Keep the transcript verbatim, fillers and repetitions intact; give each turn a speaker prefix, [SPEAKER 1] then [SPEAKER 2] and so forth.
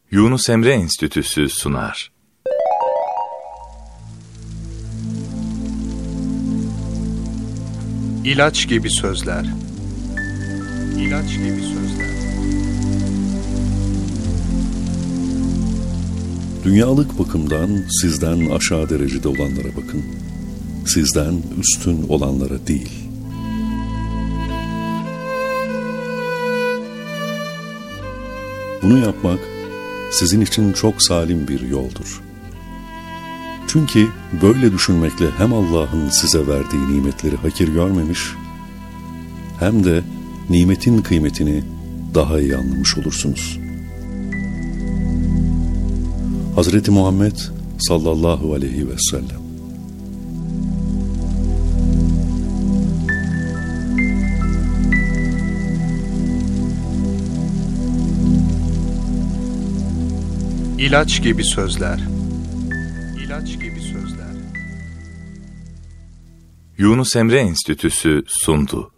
[SPEAKER 1] Yunus Emre Enstitüsü sunar.
[SPEAKER 2] İlaç gibi sözler. İlaç gibi sözler.
[SPEAKER 3] Dünyalık bakımdan sizden aşağı derecede olanlara bakın. Sizden üstün olanlara değil. Bunu yapmak sizin için çok salim bir yoldur. Çünkü böyle düşünmekle hem Allah'ın size verdiği nimetleri hakir görmemiş, hem de nimetin kıymetini daha iyi anlamış olursunuz. Hazreti Muhammed sallallahu aleyhi ve sellem.
[SPEAKER 2] İlaç gibi sözler. İlaç gibi sözler.
[SPEAKER 1] Yunus Emre Enstitüsü sundu.